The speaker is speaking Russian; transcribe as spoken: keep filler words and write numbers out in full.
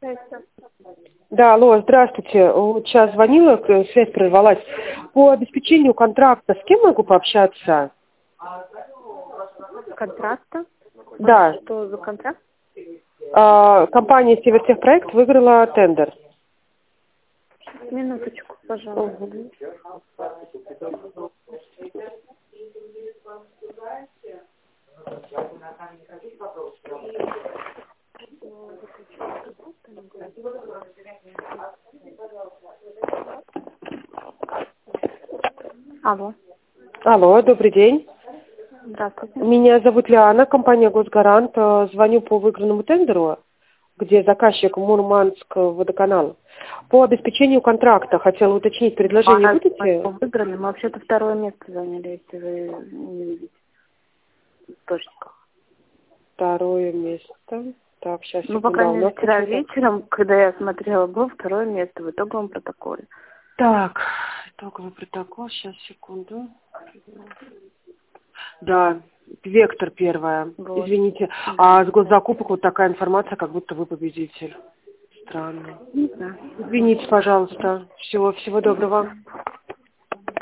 Да, алло, здравствуйте. Вот сейчас звонила, к- связь прервалась. По обеспечению контракта с кем могу пообщаться? Контракта? Да, Что за контракт? а, компания Севертехпроект выиграла тендер. Минуточку, пожалуйста. Мгм. Алло. Алло, добрый день. Здравствуйте. Меня зовут Лиана, компания Госгарант. Э, Звоню по выигранному тендеру, где заказчик Мурманск водоканал. По обеспечению контракта хотела уточнить, предложение А, будете? мы выиграли, мы вообще-то второе место заняли, если вы не видите в источниках. Второе место. Так, сейчас, Ну, по секунду. А крайней у мере, нас вчера почему-то... вечером, когда я смотрела, было второе место в итоговом протоколе. Так, итоговый протокол, сейчас, секунду. Да, вектор первая. Вот. Извините. Да. А с госзакупок вот такая информация, как будто вы победитель. Странно. Не знаю. Извините, пожалуйста. Всего, всего доброго.